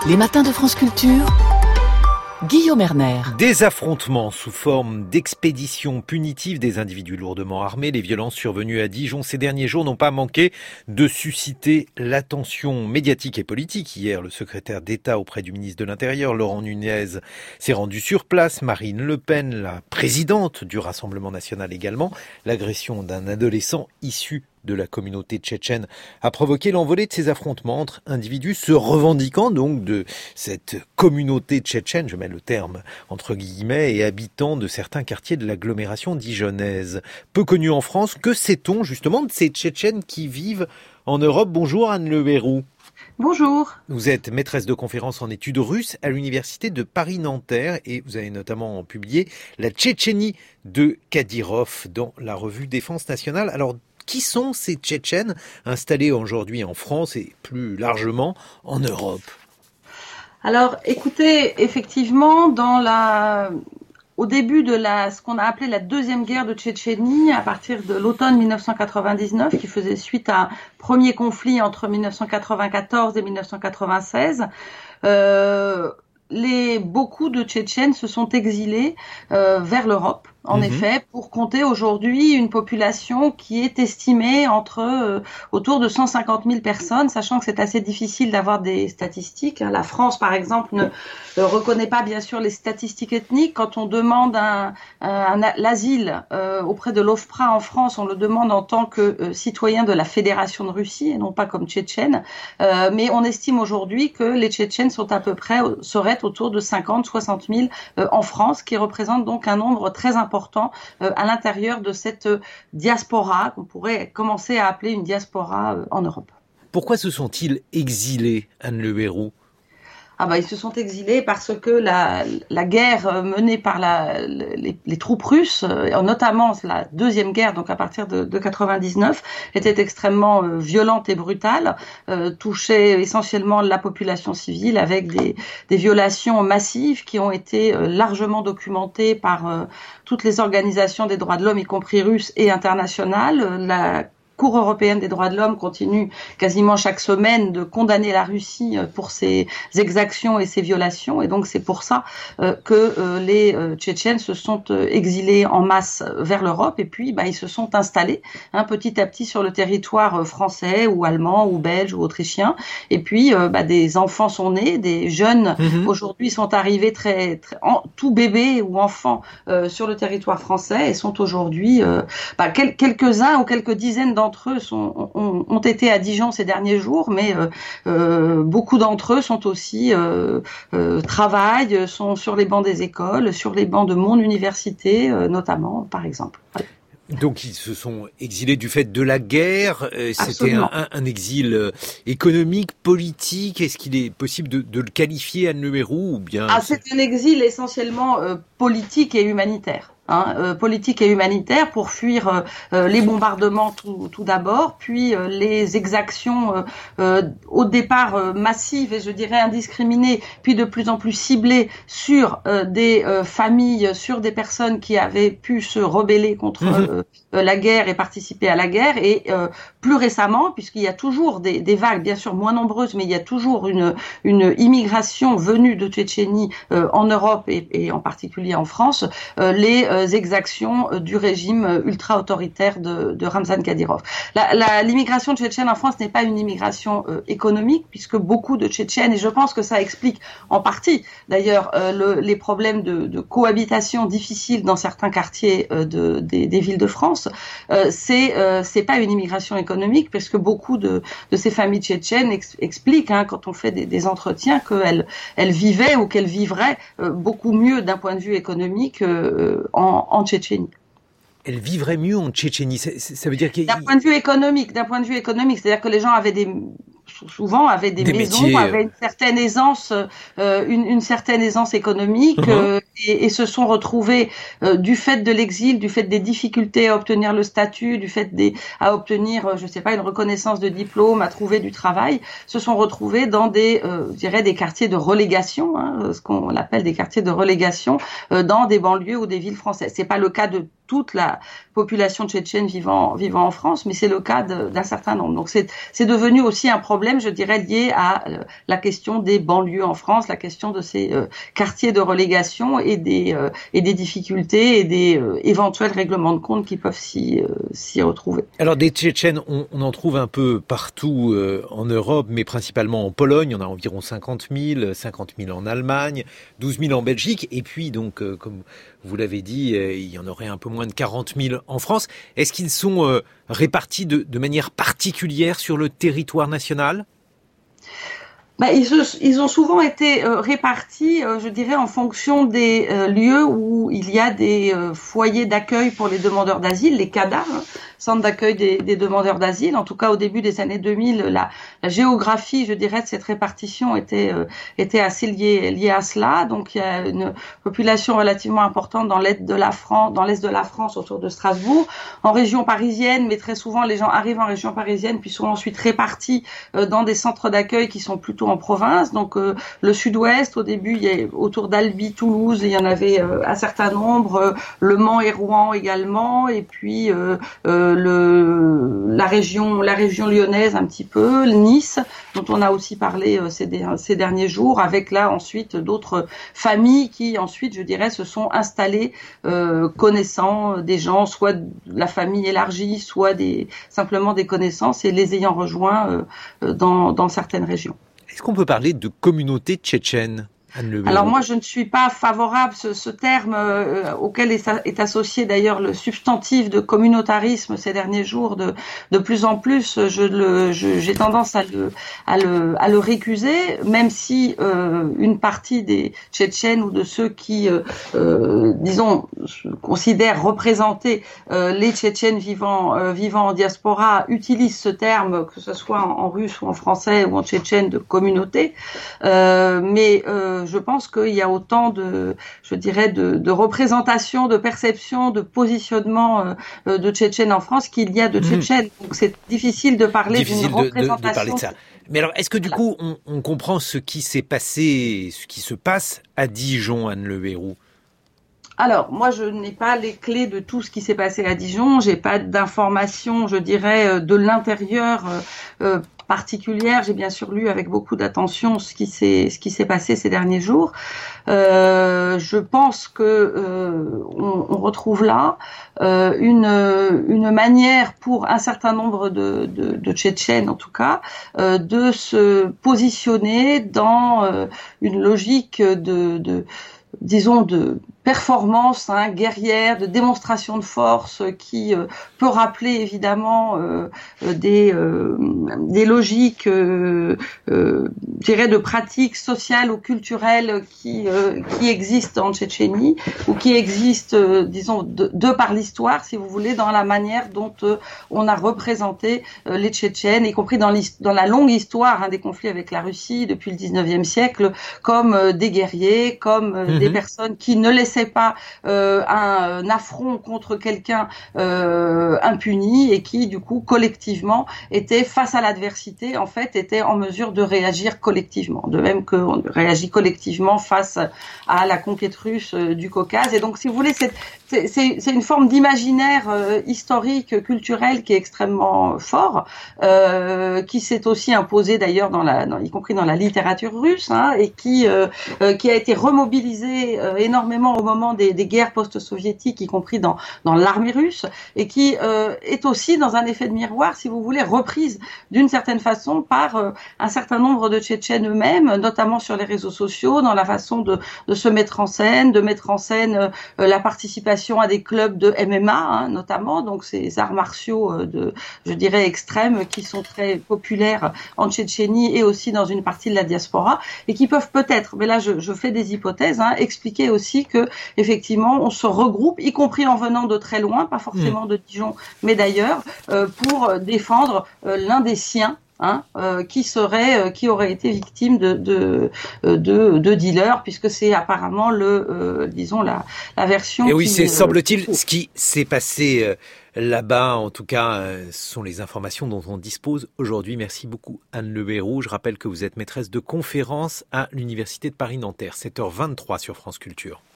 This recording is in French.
Les matins de France Culture, Guillaume Erner. Des affrontements sous forme d'expéditions punitives des individus lourdement armés, les violences survenues à Dijon ces derniers jours n'ont pas manqué de susciter l'attention médiatique et politique. Hier, le secrétaire d'État auprès du ministre de l'Intérieur, Laurent Nunez, s'est rendu sur place. Marine Le Pen, la présidente du Rassemblement national également. L'agression d'un adolescent issu de la communauté tchétchène a provoqué l'envolée de ces affrontements entre individus se revendiquant donc de cette communauté tchétchène, je mets le terme entre guillemets, et habitants de certains quartiers de l'agglomération dijonnaise. Peu connus en France, que sait-on justement de ces Tchétchènes qui vivent en Europe? Bonjour Anne Le Héroux. Bonjour. Vous êtes maîtresse de conférences en études russes à l'université de Paris-Nanterre et vous avez notamment publié La Tchétchénie de Kadyrov dans la revue Défense nationale. Alors, qui sont ces Tchétchènes installés aujourd'hui en France et plus largement en Europe? Alors, écoutez, effectivement, au début de ce qu'on a appelé la deuxième guerre de Tchétchénie, à partir de l'automne 1999, qui faisait suite à un premier conflit entre 1994 et 1996, beaucoup de Tchétchènes se sont exilés vers l'Europe. En effet, pour compter aujourd'hui une population qui est estimée autour de 150 000 personnes, sachant que c'est assez difficile d'avoir des statistiques. La France, par exemple, ne reconnaît pas bien sûr les statistiques ethniques. Quand on demande l'asile auprès de l'OFPRA en France, on le demande en tant que citoyen de la Fédération de Russie et non pas comme Tchétchène. Mais on estime aujourd'hui que les Tchétchènes seraient autour de 50-60 000 en France, qui représente donc un nombre très important à l'intérieur de cette diaspora qu'on pourrait commencer à appeler une diaspora en Europe. Pourquoi se sont-ils exilés, Anne Le Héroux? Ils se sont exilés parce que la guerre menée par les troupes russes, notamment la deuxième guerre, donc à partir de 99, était extrêmement violente et brutale, touchait essentiellement la population civile avec des violations massives qui ont été largement documentées par toutes les organisations des droits de l'homme, y compris russes et internationales. La Cour européenne des droits de l'homme continue quasiment chaque semaine de condamner la Russie pour ses exactions et ses violations. Et donc c'est pour ça que les Tchétchènes se sont exilés en masse vers l'Europe. Et puis ils se sont installés petit à petit sur le territoire français ou allemand ou belge ou autrichien. Et puis des enfants sont nés, des jeunes aujourd'hui sont arrivés tout bébés ou enfants sur le territoire français et sont aujourd'hui quelques-uns ou quelques dizaines d'entre eux ont été à Dijon ces derniers jours, mais beaucoup d'entre eux sont aussi travaillent, sont sur les bancs des écoles, sur les bancs de mon université notamment, par exemple. Voilà. Donc ils se sont exilés du fait de la guerre. C'était un exil économique, politique. Est-ce qu'il est possible de le qualifier, Anne Le Héroux, ou bien c'est un exil essentiellement politique et humanitaire. Politique et humanitaire pour fuir les bombardements tout d'abord, puis les exactions au départ massives et je dirais indiscriminées, puis de plus en plus ciblées sur des familles, sur des personnes qui avaient pu se rebeller contre la guerre et participer à la guerre. Et plus récemment, puisqu'il y a toujours des vagues, bien sûr moins nombreuses, mais il y a toujours une immigration venue de Tchétchénie en Europe et en particulier en France, les exactions du régime ultra-autoritaire de Ramzan Kadyrov. L'immigration tchétchène en France n'est pas une immigration économique, puisque beaucoup de Tchétchènes, et je pense que ça explique en partie d'ailleurs les problèmes de cohabitation difficiles dans certains quartiers des villes de France, c'est pas une immigration économique, puisque beaucoup de ces familles tchétchènes expliquent, quand on fait des entretiens, qu'elles vivaient ou qu'elles vivraient beaucoup mieux d'un point de vue économique en Tchétchénie. Elle vivrait mieux en Tchétchénie. Ça veut dire qu'il y a... D'un point de vue économique, c'est-à-dire que les gens avaient souvent avaient des maisons, métiers, avaient une certaine aisance économique, et se sont retrouvés du fait de l'exil, du fait des difficultés à obtenir le statut, du fait à obtenir, je sais pas, une reconnaissance de diplôme, à trouver du travail, se sont retrouvés dans des, je dirais, des quartiers de relégation, hein, ce qu'on appelle des quartiers de relégation, dans des banlieues ou des villes françaises. C'est pas le cas de toute la population tchétchène vivant en France, mais c'est le cas d'un certain nombre. Donc c'est devenu aussi un problème, je dirais, lié à la question des banlieues en France, la question de ces quartiers de relégation et des difficultés et des éventuels règlements de compte qui peuvent s'y retrouver. Alors des Tchétchènes, on en trouve un peu partout en Europe, mais principalement en Pologne. On a environ 50 000 en Allemagne, 12 000 en Belgique, et puis donc, comme vous l'avez dit, il y en aurait un peu moins de 40 000 en France. Est-ce qu'ils sont répartis de manière particulière sur le territoire national ? Ils ont souvent été répartis, je dirais, en fonction des lieux où il y a des foyers d'accueil pour les demandeurs d'asile, les CADA, centres d'accueil des demandeurs d'asile. En tout cas, au début des années 2000, la géographie, je dirais, de cette répartition était assez liée à cela. Donc, il y a une population relativement importante dans l'est de la France, autour de Strasbourg, en région parisienne, mais très souvent, les gens arrivent en région parisienne, puis sont ensuite répartis dans des centres d'accueil qui sont plutôt en province. Donc, le sud-ouest, au début, il y a autour d'Albi, Toulouse, il y en avait un certain nombre, Le Mans et Rouen également, et puis la région lyonnaise un petit peu, Nice, dont on a aussi parlé ces derniers jours, avec là ensuite d'autres familles qui ensuite, je dirais, se sont installées connaissant des gens, soit de la famille élargie, soit simplement des connaissances, et les ayant rejoints dans certaines régions. Est-ce qu'on peut parler de communauté tchétchène ? Alors moi, je ne suis pas favorable, ce terme auquel est associé d'ailleurs le substantif de communautarisme ces derniers jours de plus en plus. J'ai tendance à le récuser, même si une partie des Tchétchènes ou de ceux qui, disons, considèrent représenter les Tchétchènes vivant en diaspora utilisent ce terme, que ce soit en russe ou en français ou en tchétchène, de communauté, mais je pense qu'il y a autant de représentation, de perception, de positionnement de Tchétchènes en France qu'il y a de Tchétchènes. Donc c'est difficile de parler d'une représentation. De parler de ça. Mais alors, est-ce que du coup, on comprend ce qui s'est passé, ce qui se passe à Dijon, Anne Le Héroux ? Alors, moi, je n'ai pas les clés de tout ce qui s'est passé à Dijon. J'ai pas d'informations, je dirais, de l'intérieur particulière. J'ai bien sûr lu avec beaucoup d'attention ce qui s'est passé ces derniers jours. Je pense que on retrouve là une manière pour un certain nombre de Tchétchènes, en tout cas, de se positionner dans une logique disons de performance guerrière, de démonstration de force qui peut rappeler évidemment des logiques, je dirais, de pratiques sociales ou culturelles qui existent en Tchétchénie ou qui existent, disons, de par l'histoire, si vous voulez, dans la manière dont on a représenté les Tchétchènes, y compris dans la longue histoire des conflits avec la Russie depuis le 19e siècle, comme des guerriers, comme des personnes qui ne laissaient pas un affront contre quelqu'un impuni et qui, du coup, collectivement, étaient face à l'adversité, en fait, étaient en mesure de réagir collectivement. De même qu'on réagit collectivement face à la conquête russe du Caucase. Et donc, si vous voulez, c'est une forme d'imaginaire historique, culturel qui est extrêmement fort, qui s'est aussi imposé d'ailleurs y compris dans la littérature russe, et qui a été remobilisé énormément au moment des guerres post-soviétiques, y compris dans l'armée russe, et qui est aussi dans un effet de miroir, si vous voulez, reprise d'une certaine façon par un certain nombre de Tchétchènes eux-mêmes, notamment sur les réseaux sociaux, dans la façon de se mettre en scène, la participation à des clubs de MMA, notamment, donc ces arts martiaux je dirais extrêmes, qui sont très populaires en Tchétchénie et aussi dans une partie de la diaspora, et qui peuvent peut-être, mais là je fais des hypothèses, expliquer aussi que effectivement on se regroupe, y compris en venant de très loin, pas forcément de Dijon, mais d'ailleurs, pour défendre l'un des siens, qui aurait été victime de dealers, puisque c'est apparemment la version. Et oui, c'est semble-t-il ce qui s'est passé là-bas. En tout cas, ce sont les informations dont on dispose aujourd'hui. Merci beaucoup Anne Le Béroux. Je rappelle que vous êtes maîtresse de conférence à l'Université de Paris-Nanterre. 7h23 sur France Culture.